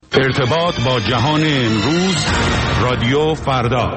ارتباط با جهان امروز، رادیو فردا.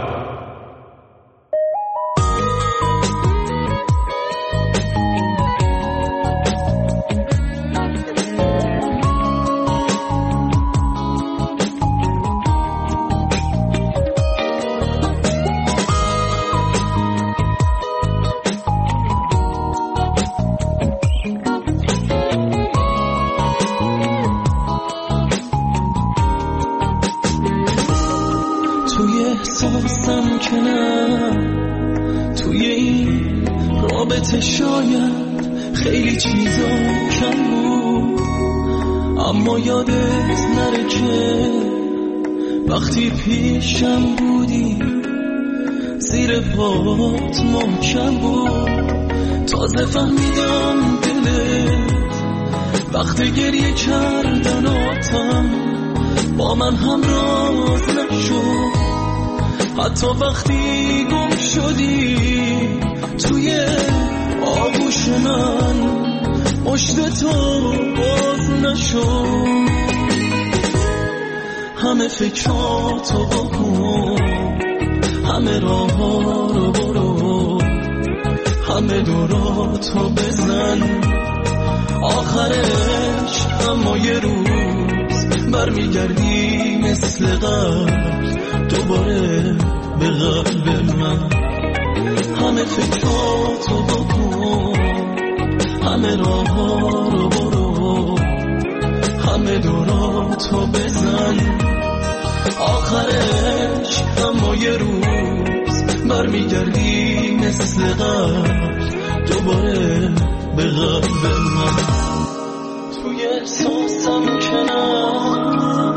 شاید خیلی چیزا کم بود، اما یادت نره که وقتی پیشم بودی زیر پات محکم بود. تازه فهمیدم دلت وقتی گریه کردناتم با من همراز نشد. حتی وقتی گم شدی توی آغوش من مشت تو باز نشد. همه فکراتو بکن، همه راه ها رو برو، همه دوراتو بزن، آخرش اما یه روز برمیگردی مثل قبل دوباره به قلب من. همه فکراتو بکن، همه راه ها رو برو، همه دوراتو بزن، آخرش اما یه روز برمیگردی مثل قبل دوباره به قلب من. توی احساسم کنم،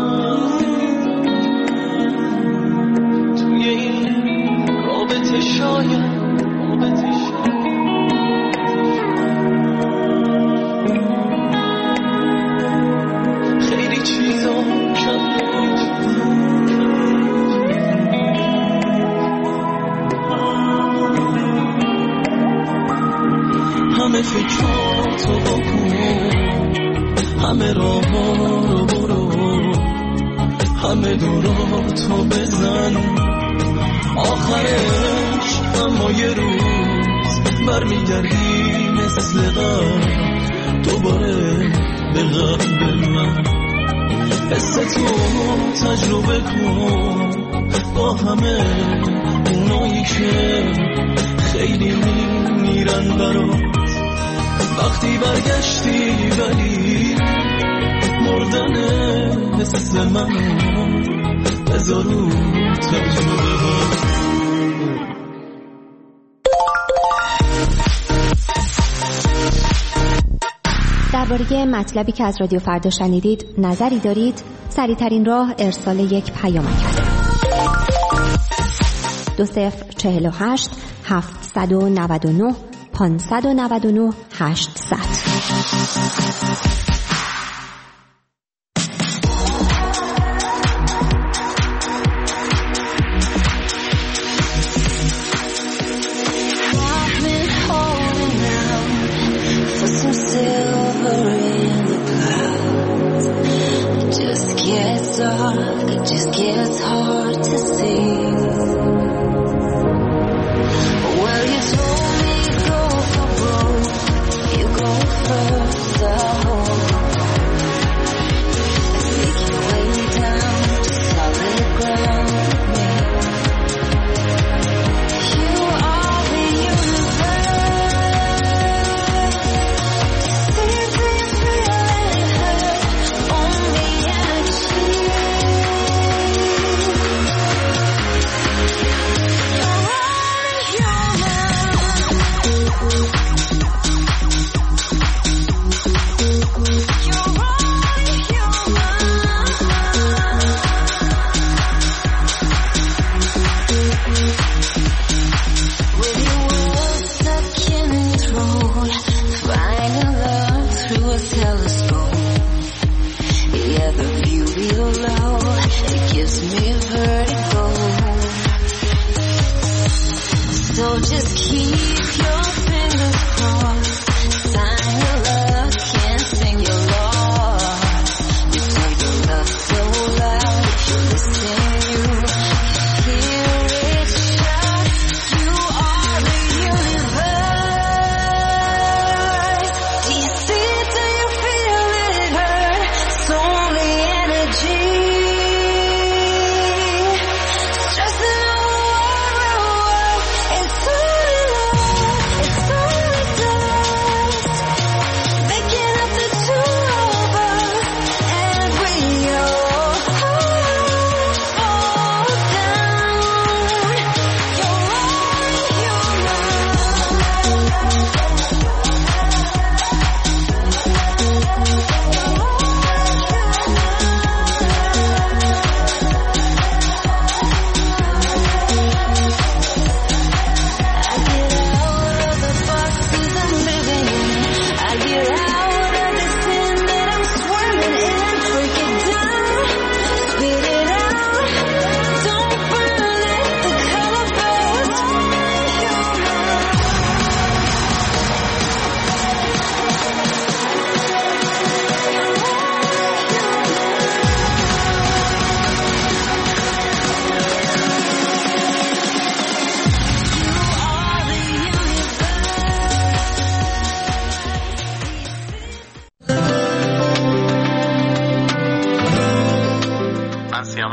توی این رابطه شاید خیلی چیزا کم بود، همه فکراتو بکن، همه راه ها رو برو، همه دوراتو بزن، آخرش اما یه روز برمیگردی مثل قبل دوباره به قلب من. حس تو تجربه کن با همه اونایی که خیلی میمیرن برات. وقتی برگشتی ولی مردن حس منو بذار رو تجربه ها. درباره مطلبی که از رادیو فردا شنیدید نظری دارید؟ سریع‌ترین راه ارسال یک پیامک است. 2048 799 599 800. It just gets hard to see. Well, you told me go for broke, you go first, I hope. Make your way down to solid ground with me. You are the universe. See this feeling hurt only at you. Just keep your fingers crossed, sign your luck and sing your law. You take your love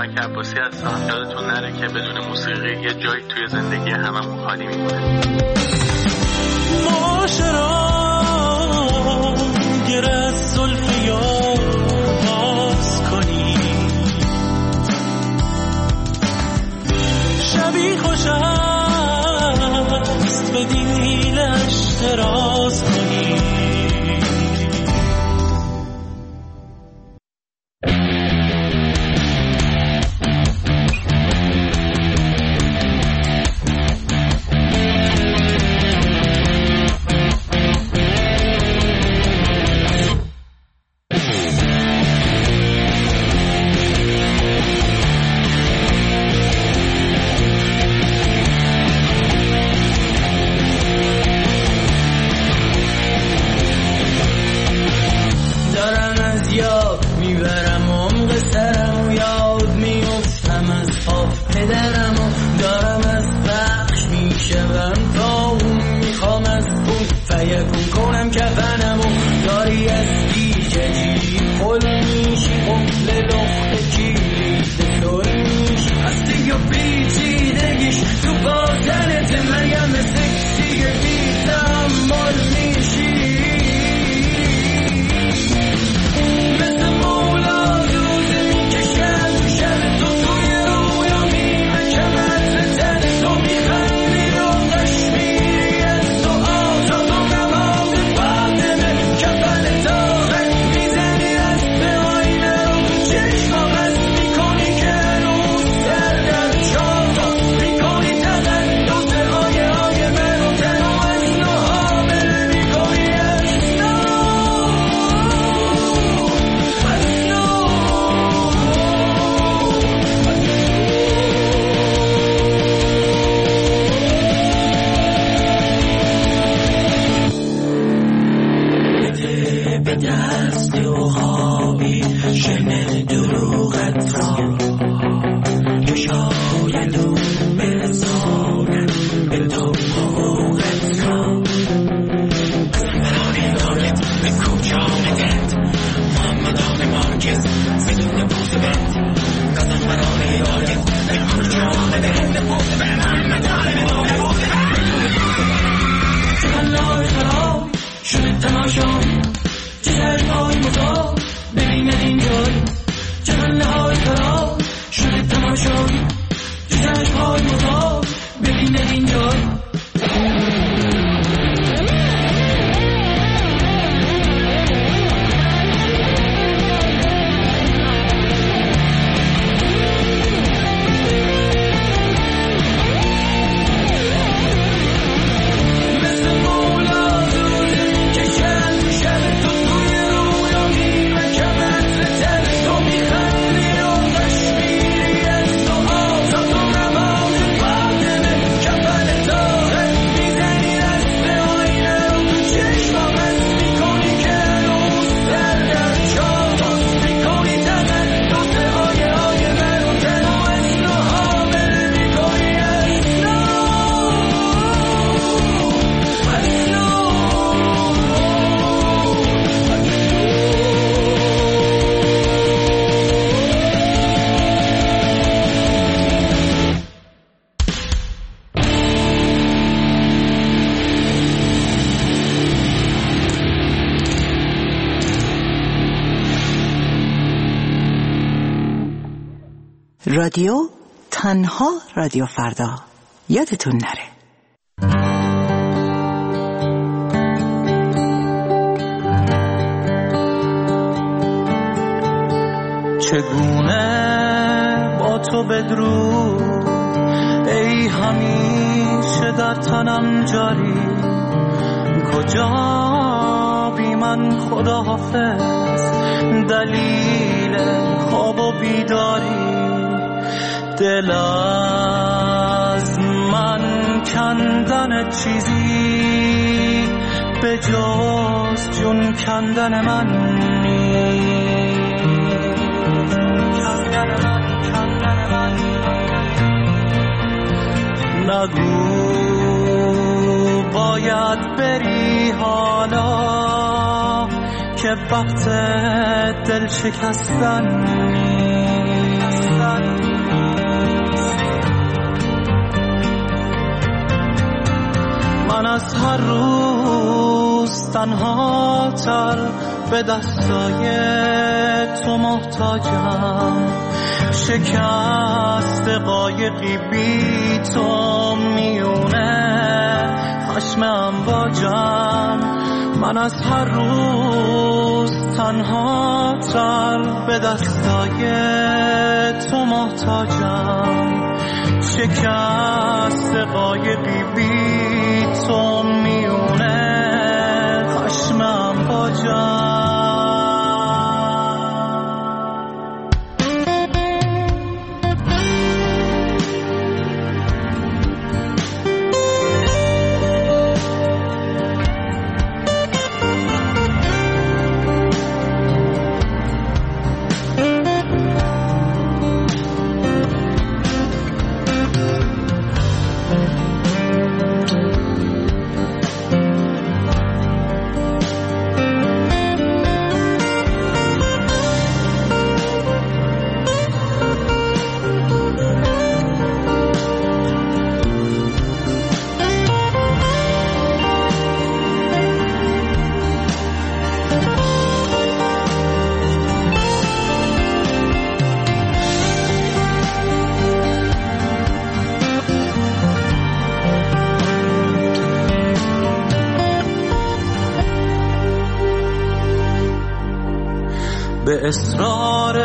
کمک عباسی هستم. یادتون نره که بدون موسیقی یه جایی توی زندگی هممون خالی میمونه. معاشرا گره زلف یار باز کنی، شبی خوش است به دیلش دراز کنی. رادیو تنها رادیو فردا، یادتون نره. چگونه با تو بدرود ای همیشه در تنم جاری، کجا بی من خدا حافظ دلیل خواب و بیداری، دل از من کندن چیزی به جز جون کندن من نگو باید بری حالا که وقت دل شکستن نیست. من از هر روز تنها تر به دستای تو محتاجم. شکست قایقی بی تو میونه خشم امواجم. من از هر روز تنها تر به دستای تو محتاجم. شکست قایقی بی تو میونه خشم امواجم. به اصرار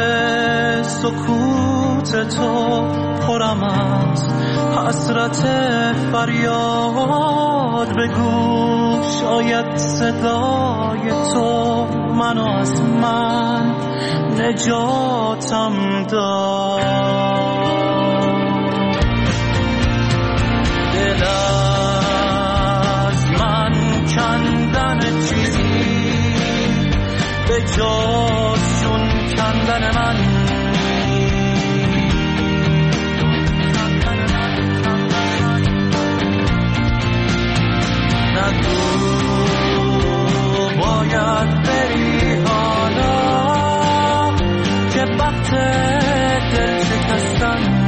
سکوت تو پرم از حسرت فریاد بگو. شاید صدای تو منو از من نجاتم داد. دل از من کندن چیزی به جز چون کندن من. نگو باید بری حالا که وقت دل شکستن.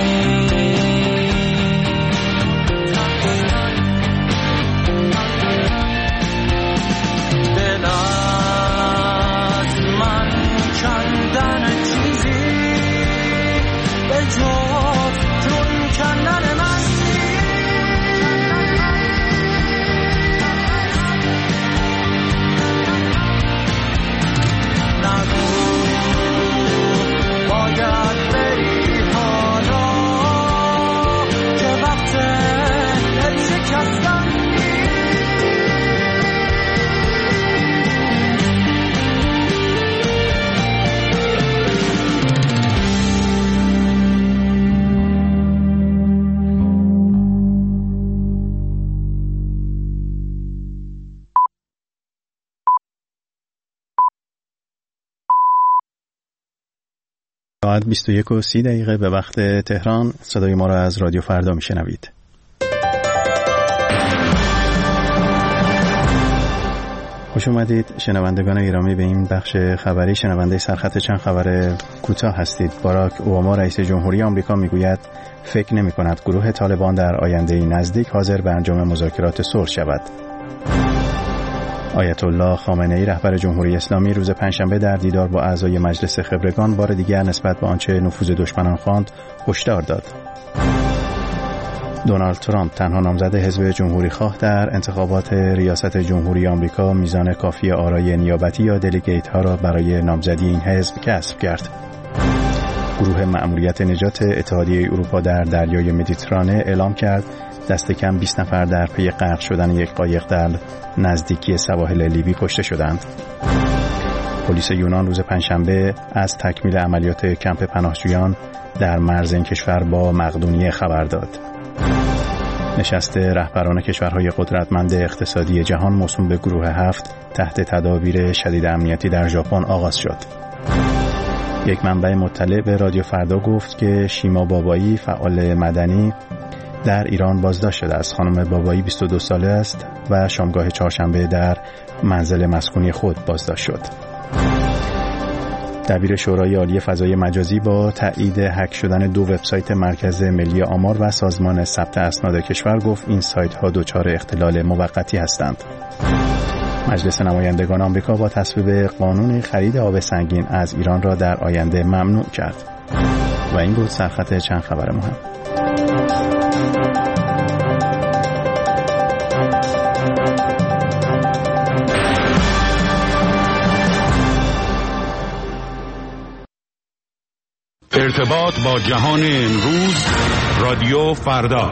ساعت 21:30 به وقت تهران. صدای ما را از رادیو فردا میشنوید. خوش اومدید شنوندگان گرامی به این بخش خبری. شنونده سرخط چند خبر کوتاه هستید. باراک اوباما رئیس جمهوری آمریکا میگوید فکر نمی‌کند گروه طالبان در آینده‌ای نزدیک حاضر به انجام مذاکرات صلح شود. آیت الله خامنه‌ای رهبر جمهوری اسلامی روز پنجشنبه در دیدار با اعضای مجلس خبرگان بار دیگر نسبت به آنچه نفوذ دشمنان خواند هشدار داد. دونالد ترامپ تنها نامزد حزب جمهوری خواه در انتخابات ریاست جمهوری آمریکا میزان کافی آرای نیابتی یا دلیگیت ها را برای نامزدی این حزب کسب کرد. گروه مأموریت نجات اتحادیه اروپا در دریای مدیترانه اعلام کرد دست کم 20 نفر در پی غرق شدن یک قایق در نزدیکی سواحل لیبی کشته شدند. پلیس یونان روز پنجشنبه از تکمیل عملیات کمپ پناهجویان در مرز این کشور با مقدونیه خبر داد. نشست رهبران کشورهای قدرتمند اقتصادی جهان موسوم به گروه 7 تحت تدابیر شدید امنیتی در ژاپن آغاز شد. یک منبع مطلع به رادیو فردا گفت که شیما بابایی فعال مدنی در ایران بازداشت شده است. خانم بابایی 22 ساله است و شامگاه چهارشنبه در منزل مسکونی خود بازداشت شد. دبیر شورای عالی فضای مجازی با تایید هک شدن 2 وبسایت مرکز ملی آمار و سازمان ثبت اسناد کشور گفت این سایت ها دچار اختلال موقتی هستند. مجلس نمایندگان آمریکا با تصویب قانون خرید آب سنگین از ایران را در آینده ممنوع کرد. و این بود سرخط چند خبر مهم. ارتباط با جهان امروز، رادیو فردا.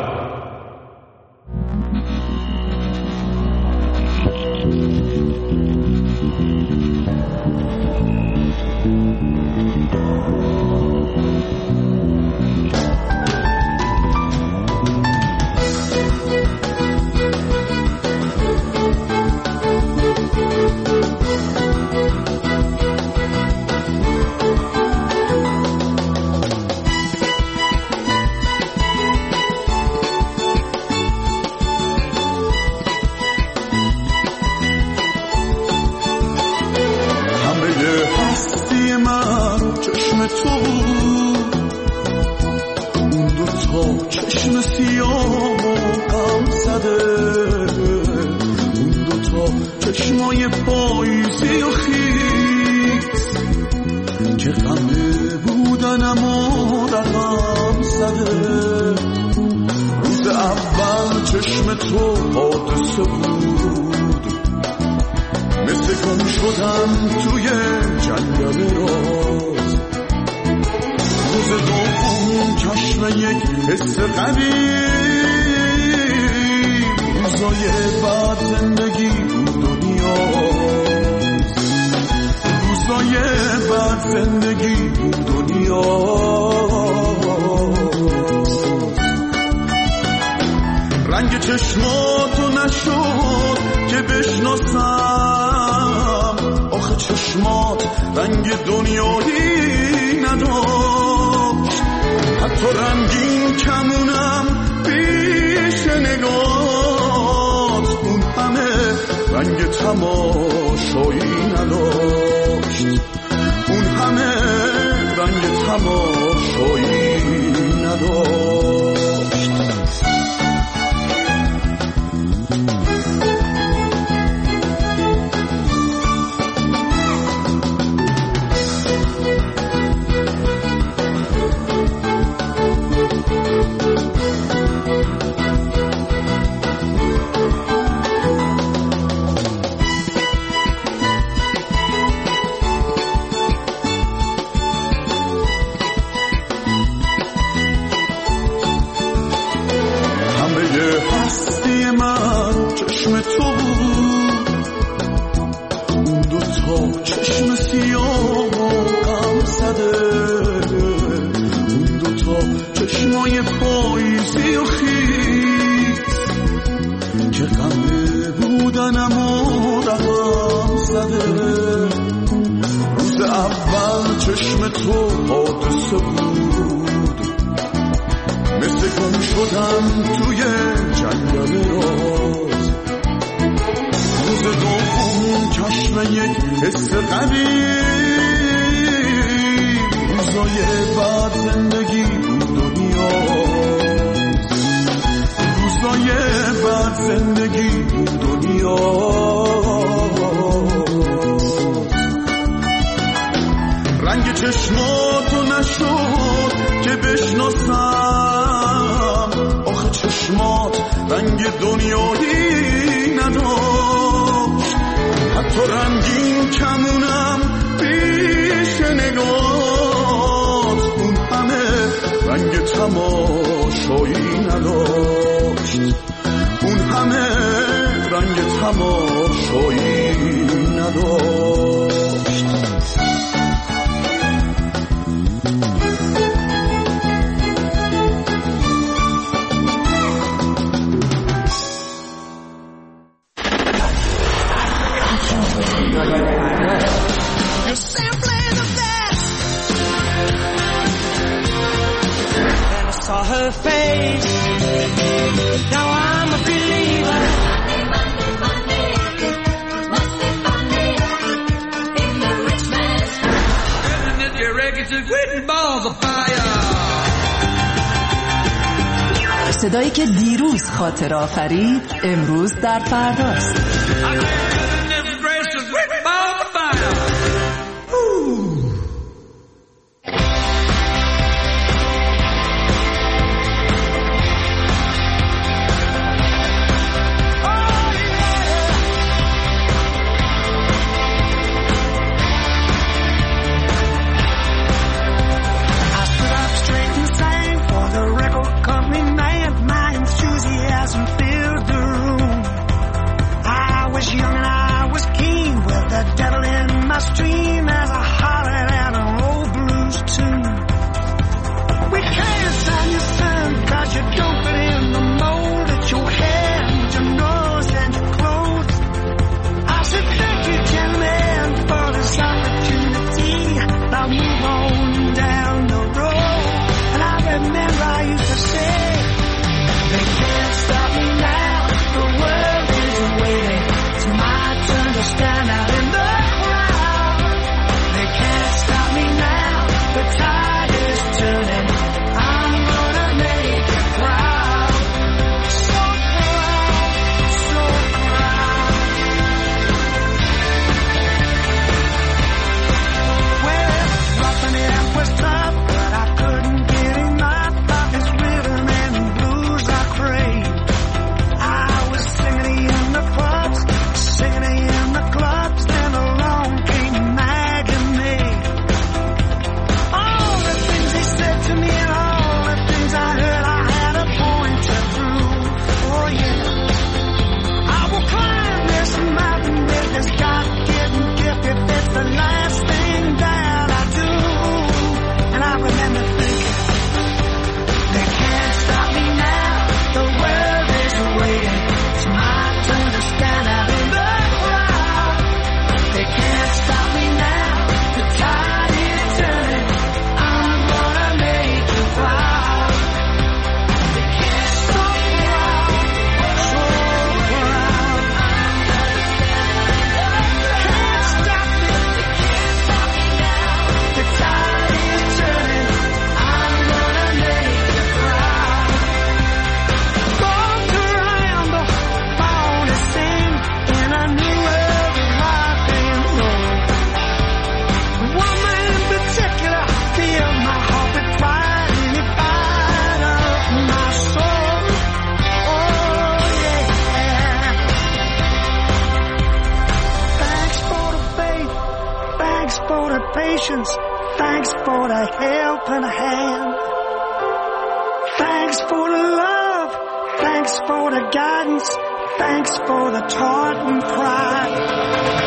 رنگ چشماتو نشد که بشناسم، آخه چشمات رنگ دنیایی نداشت، حتی رنگین کمونم پیش نگات، اون همه رنگ تماشایی نداشت، اون همه رنگ تماشایی نداشت. چشم تو حادثه بود، مثل گم شدم توی جنگل راز. روز دوم چشم یک حس غریب، روزای بعد زندگی بود و نیاز، روزای بعد زندگی بود و نیاز. رنگ چشماتو نشد که بشناسم، آخه چشمات رنگ دنیایی نداشت، حتی رنگین کمونم پیش نگات، اون همه رنگ تماشایی نداشت، اون همه رنگ تماشایی نداشت. Her face. Now I'm a believer. Monday, it must be funny in the rich man's صدایی که دیروز خاطر آفرید امروز در فرداست. Thanks for the help and a hand. Thanks for the love. Thanks for the guidance. Thanks for the taught and pride.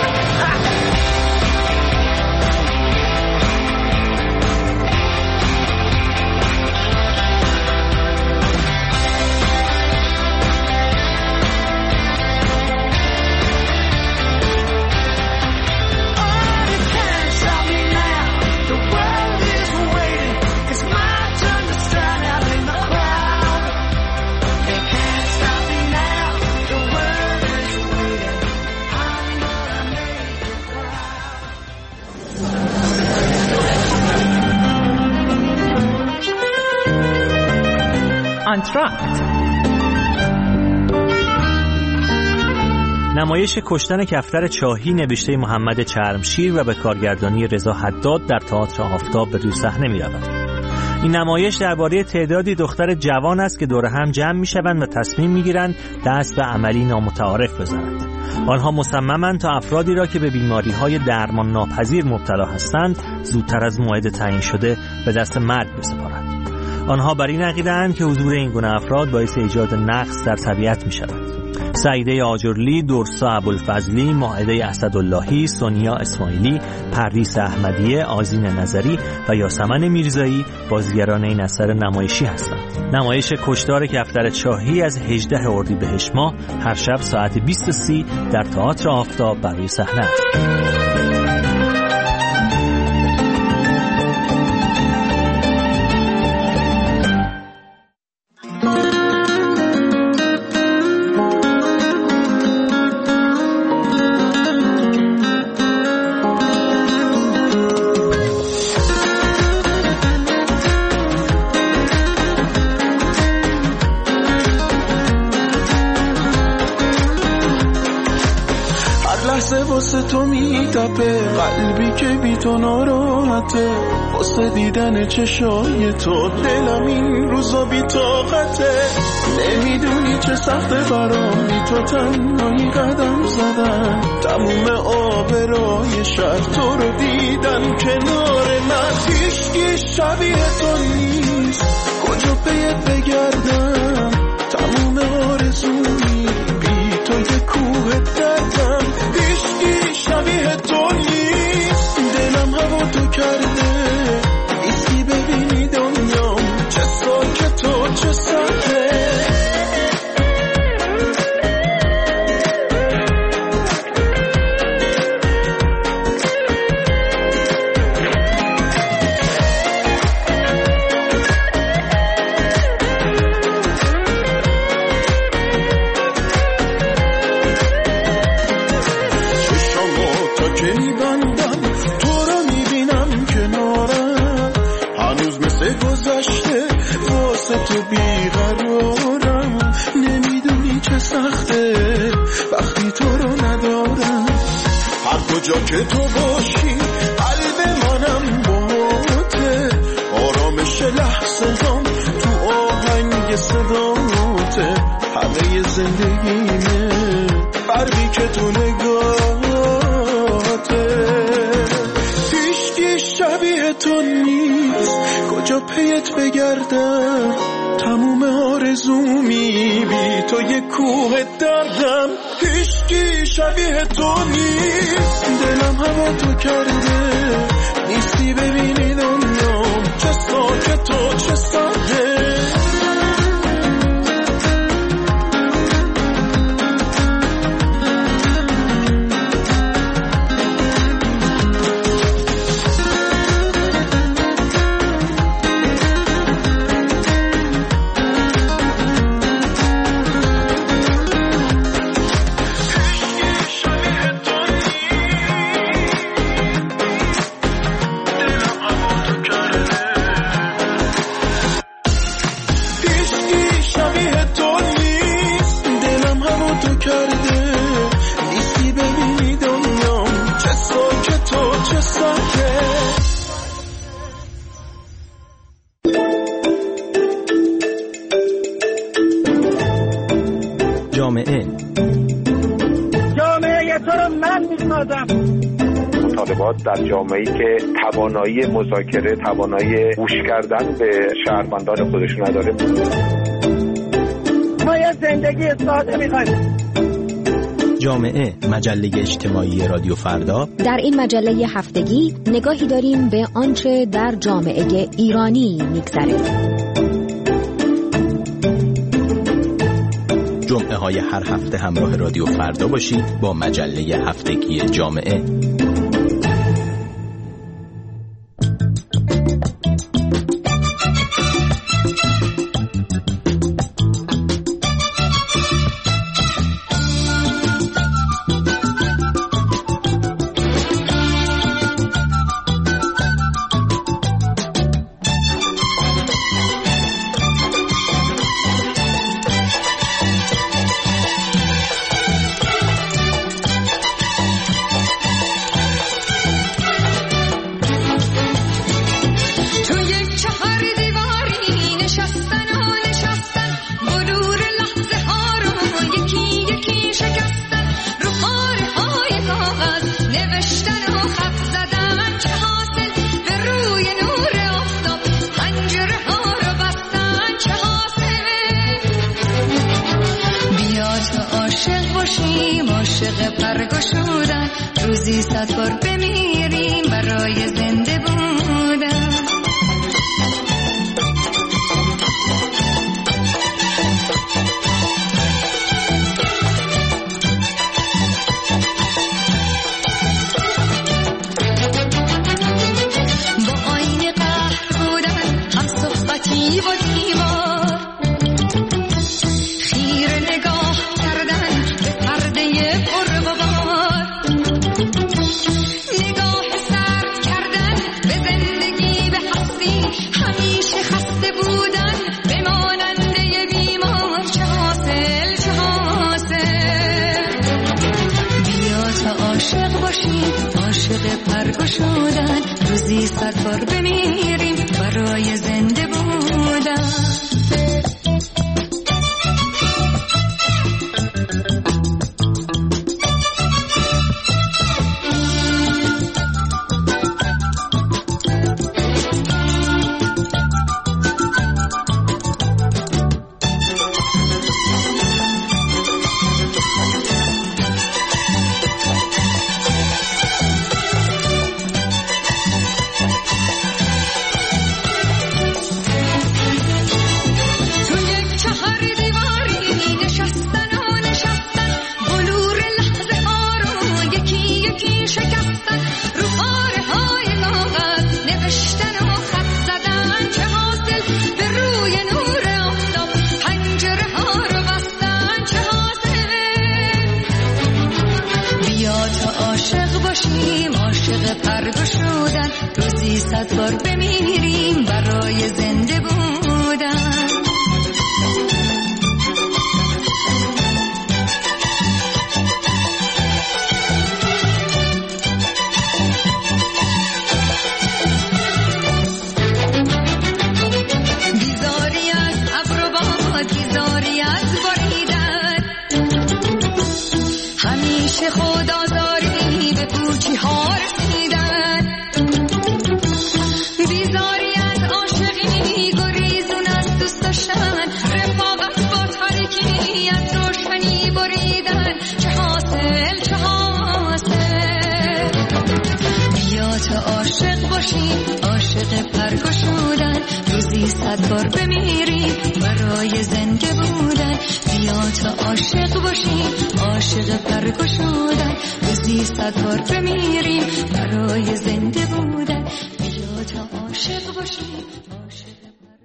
انتراکت. نمایش کشتن کفتر چاهی نوشته محمد چرمشیر و به کارگردانی رضا حداد در تئاتر آفتاب به روی صحنه می‌رود. این نمایش درباره تعدادی دختر جوان است که دور هم جمع می‌شوند و تصمیم می‌گیرند دست به عملی نامتعارف بزنند. آنها مصممند تا افرادی را که به بیماری‌های درمان ناپذیر مبتلا هستند زودتر از موعد تعیین شده به دست مرگ بسپارند. آنها بر این عقیده‌اند که حضور این گونه افراد باعث ایجاد نقص در طبیعت می‌شود. سعیده آجرلی، درسا ابوالفضلی، مائده اسداللهی، سونیا اسماعیلی، پردیس احمدیه، آذین نظری و یاسمن میرزایی بازیگران این اثر نمایشی هستند. نمایش کشتار کفتر چاهی از 18 اردیبهشت ماه هر شب ساعت 20:30 در تئاتر آفتاب بر روی صحنه است. واسه تو میتپه، قلبی که بی تو ناراحته، واسه دیدن چشای تو دلم این روزا بی طاقته. نمیدونی چه سخته برام بی تو تنهایی قدم زدن، تموم آبرای شهر تو رو دیدن کنار من. هیچکی شبیه تو نیست، کجا پیت بگردم، تموم آرزومی بی تو یه کوه دردم. هیچکی شبیه تو نیست، دلم هوا تو کرده، نیستی ببینی دنیام چه ساکت و چه ساکت. تو بیقرارم، نمیدونی چه سخته وقتی تو رو ندارم. هر کجا که تو باشی قلب منم باته، آرامش لحظه هم تو آهنگ صداته. همه زندگیمه فرقی که تو نگاهته. هیچکی شبیه تو نیست، کجا پیت بگردم، تموم آرزومی بی تو یه کوه دردم. هیچکی شبیه تو نیست، دلم هوا تو کرده، نیستی ببینی دنیام چه ساکت و چه ساکت. مطالبات در جامعه‌ای که توانایی مذاکره، توانایی گوش کردن به شهروندان خودشون نداره. ما یه زندگی ساده می‌خوایم. جامعه، مجله اجتماعی رادیو فردا. در این مجله هفتگی نگاهی داریم به آنچه در جامعه ایرانی می‌گذره. جمعه های هر هفته همراه رادیو فردا باشید با مجله هفتگی جامعه. عاشق پرگشودن روزی 100 بار بمیریم برای زنده بودن. با آینه قهر بودن هم صحبتی و دیوار خیره نگاه کردن به پرده قربوار نگاه سر کردن بمیریم برای زنده بودن. بیزاری از ابر و باد، بیزاری از باریدن، همیشه خود آزاری به پوچی ها رسیدن. بیزاری از عاشقی گریزون از دوست داشتن، رفاقت با تاریکی از روشنی بریدن. چه حاصل چه حاصل، بیا تا عاشق باشیم، عاشق پرگشودن، روزی 100 بار بمیریم برای زنده بودن. بیا تا عاشق باشیم، عاشق پرگشودن، روزی 100 بار بمیریم برای زنده بودن. بیا تا عاشق باشیم، عاشق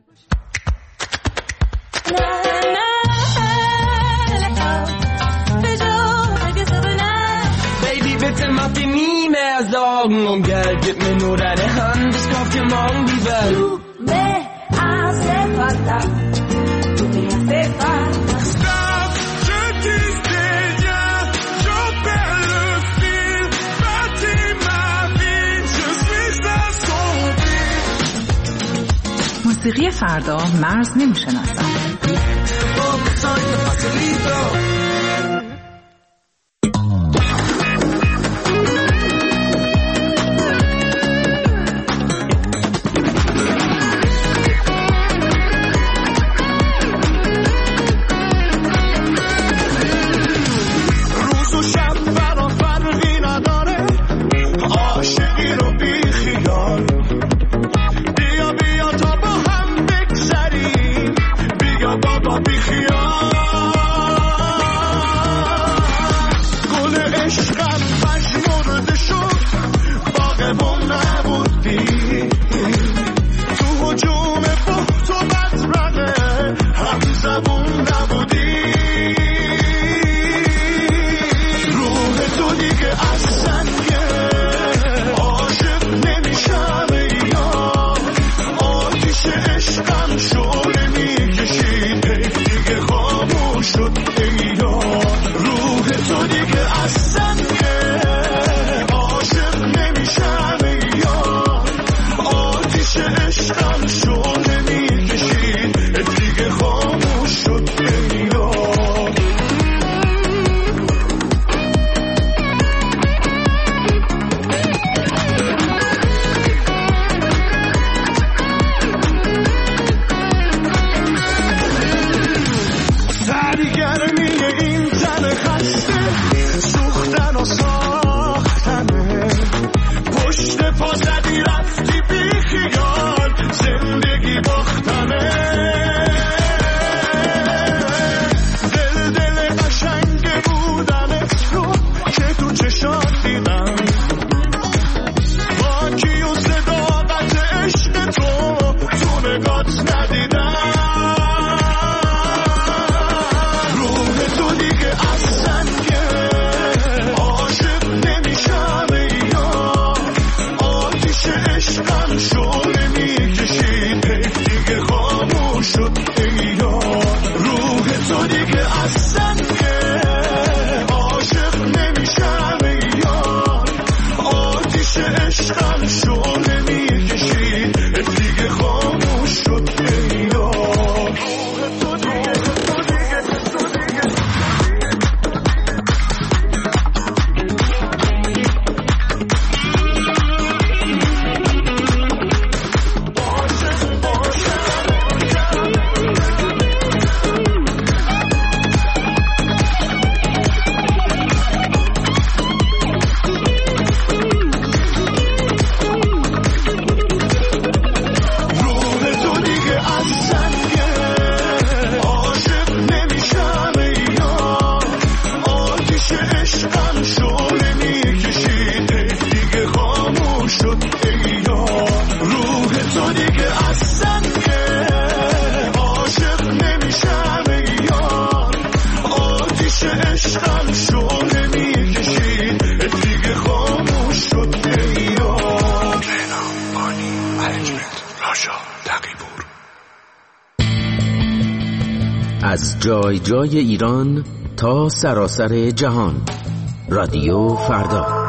Baby, bitte mach dir nie mehr Sorgen um Geld, gib mir nur deine Hand, ich kauf dir morgen die Welt. Du me hace falta, du me hace falta. Stop, je disais rien, je perds le fil, bâtis ma vie, je suis à son fil. موسیقی فردا مرز نمیشناسد. روز و شب برا فرقی نداره، عاشقی رو بی خیال. بیا بیا تا با هم بگذریم، بیا بابا بی خیال. گل عشقم پژمرده شد، باغبون نبودی، تو هجوم بخت و بدرقه هم زبون نبودی. روح تو دیگه از سنگه، عاشق نمیشم یا آتیش عشقم شعله میکشید، دیگه خاموش شد یا روح تو دیگه از سنگه، عاشق نمیشم یا آتیش عشقم شعله میکشید، دیگه خاموش شد یا. سرگرمی این تن خسته، سوختن و ساختنه، پشت پا زدی رفتی بی خیال، زندگی باختنه. دل قشنگ بودنت رو که تو چشات دیدم، باکی و صداقت عشق تو نگات ندیدم. روح تو دیگه از سنگه، عاشق نمیشم یا آتیش عشقم شعله میکشید، دیگه خاموش شد یا روح تو دیگه از سنگه، عاشق نمیشم یا آتیش عشقم شعله میکشید، دیگه خاموش شد یا روح تو دیگه پاشا تقی‌پور. از جای جای ایران تا سراسر جهان، رادیو فردا.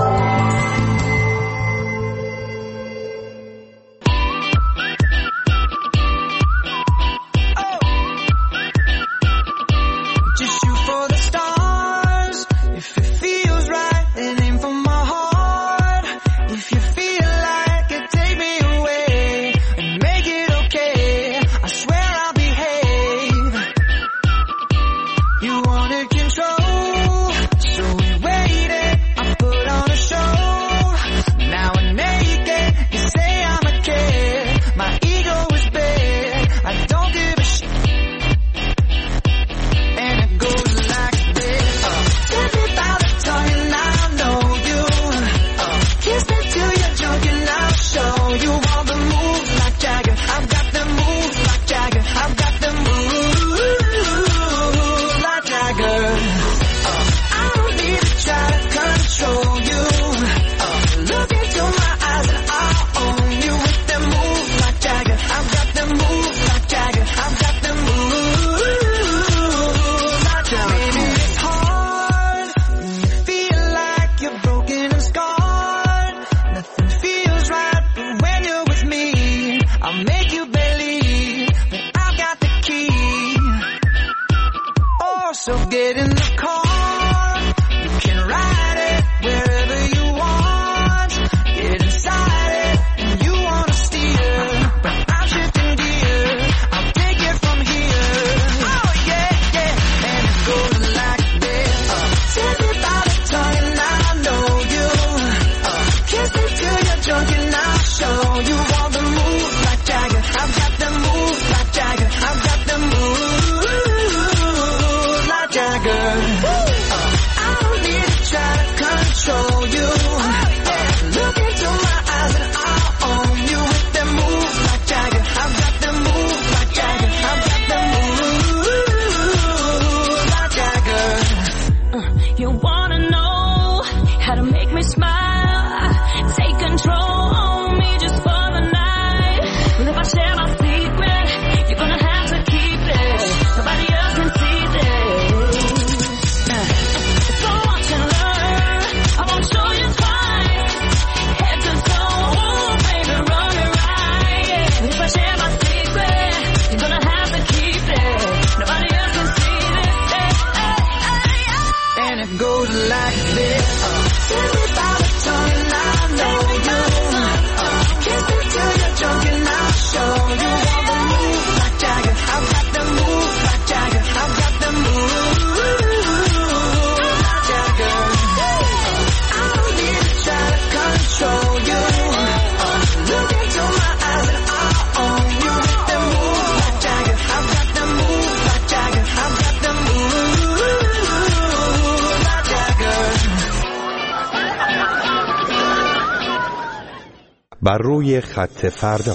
بر روی خط فردا.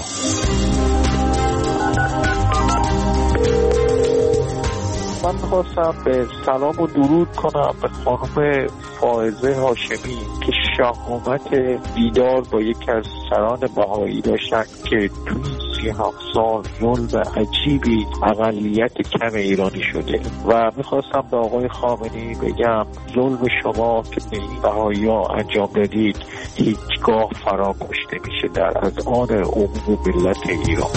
من می‌خواستم به سلام و درود کنم به خانم فائزه هاشمی که شهامت دیدار با یکی از سران بهایی داشتن که توی 37 سال ظلم عجیبی اقلیت کم ایرانی شده و میخواستم به آقای خامنه‌ای بگم ظلم شما که به این بهایی‌ها انجام دادید هیچگاه فراموش نمیشه در اذهان عموم ملت ایران.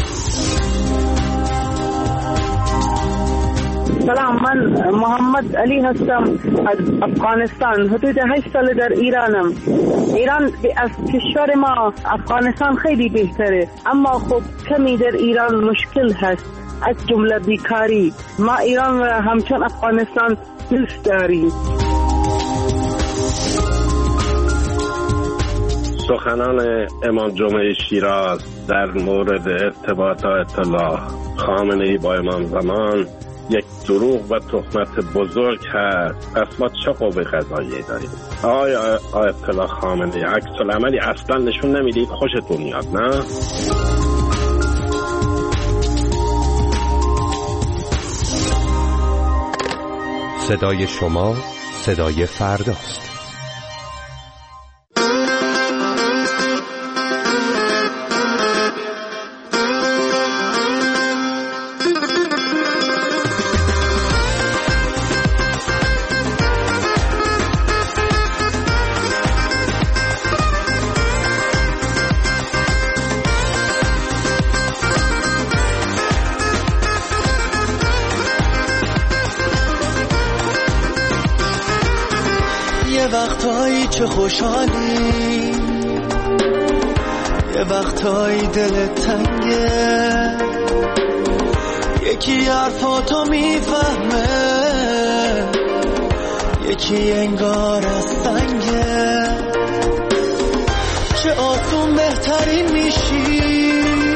سلام، من محمد علی هستم از افغانستان. حدود 8 سال در ایرانم. ایران از کشور ما افغانستان خیلی بهتره، اما خب کمی در ایران مشکل هست، از جمله بیکاری. ما ایران و همچون افغانستان دوست داریم. سخنان امام جمعه شیراز در مورد ارتباط آیت الله خامنه‌ای با امام زمان یک دروغ و تهمت بزرگ هست. پس ما چه قوه قضاییه داریم؟ آیت الله خامنه‌ای عکس العملی اصلا نشون نمیدید، خوشتون میاد نه؟ صدای شما صدای فرداست. وقتایی چه خوشحالی، یه وقتایی دلت تنگه، یکی حرفاتو میفهمه، یکی انگار از سنگه. چه آسون بهترین میشی،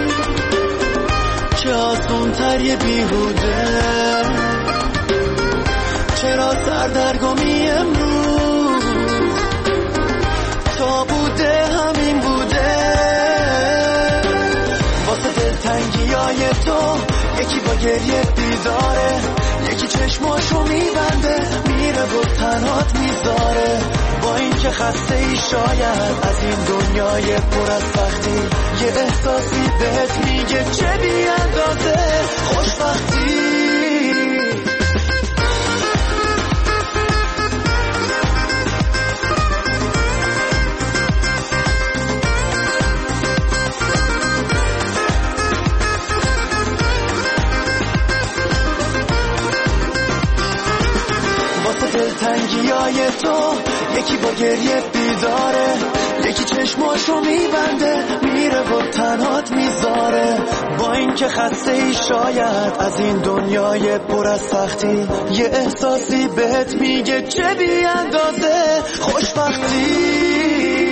چه آسون تر یه بیهوده. چرا سردرگمی امروز تا بوده همین بوده. واسه دلتنگیای تو یکی با گریه بیداره، یکی چشماشو میبنده میره و تنهات میذاره. با این که خسته ای شاید از این دنیای پر از سختی، یه احساسی بهت میگه چه بی اندازه خوشبختی. دلتنگیای تو یکی با گریه بیداره، یکی چشماشو میبنده میره و تنهات میذاره. با این که خسته ای شاید از این دنیای پر از سختی، یه احساسی بهت میگه چه بی اندازه خوشبختی.